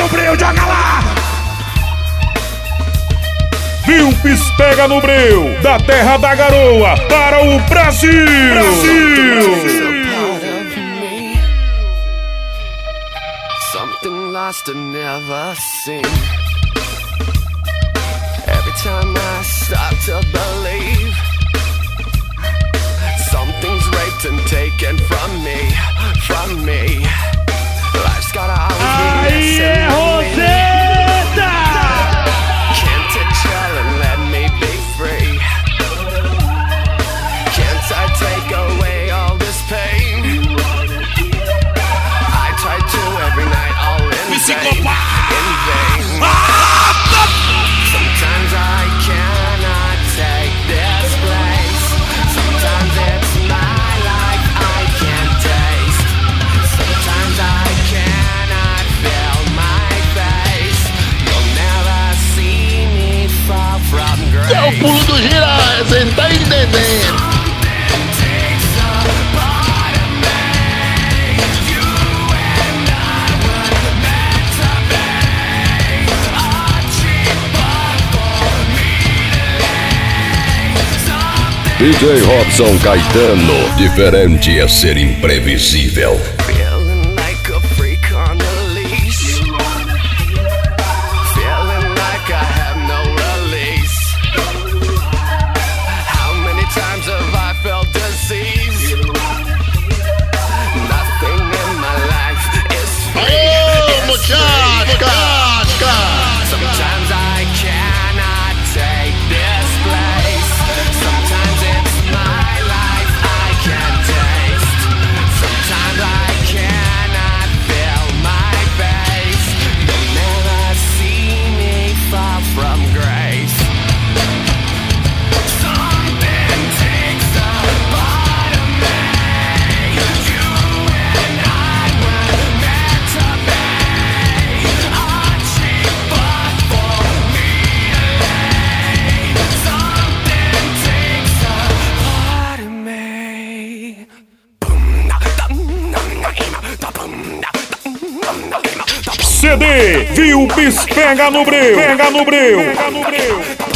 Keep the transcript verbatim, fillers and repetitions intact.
no breu, joga lá! Vilpes pega no breu, da terra da garoa para o Brasil! Brasil! Something lost and never seen. Every time I start to believe something's raped and taken from me, from me. Life's gotta always be missing me. Can't it chill and let me be free? Can't I take away all this pain? I try to every night, all in vain, in vain. Sometimes I cannot take this place. Sometimes it's my life I can't taste. Sometimes I cannot feel my face. You'll never see me fall from grace. É o pulo do gira, cê tá entendendo? D J Robson Caetano, diferente é ser imprevisível. Feeling like a freak on a leash. Feeling like I have no release. How many times have I felt disease? Nothing in my life is free. Aê, muchacha! Sometimes I cannot take this place. Sometimes it's my life I can't taste. Sometimes I cannot feel my face. You'll never see me fall from grace. Something takes a part of me. You and I were meant to be. A cheap butt for me to lay. Something takes a part of me. C D Vilpes pega no breu, pega no breu, pega no breu.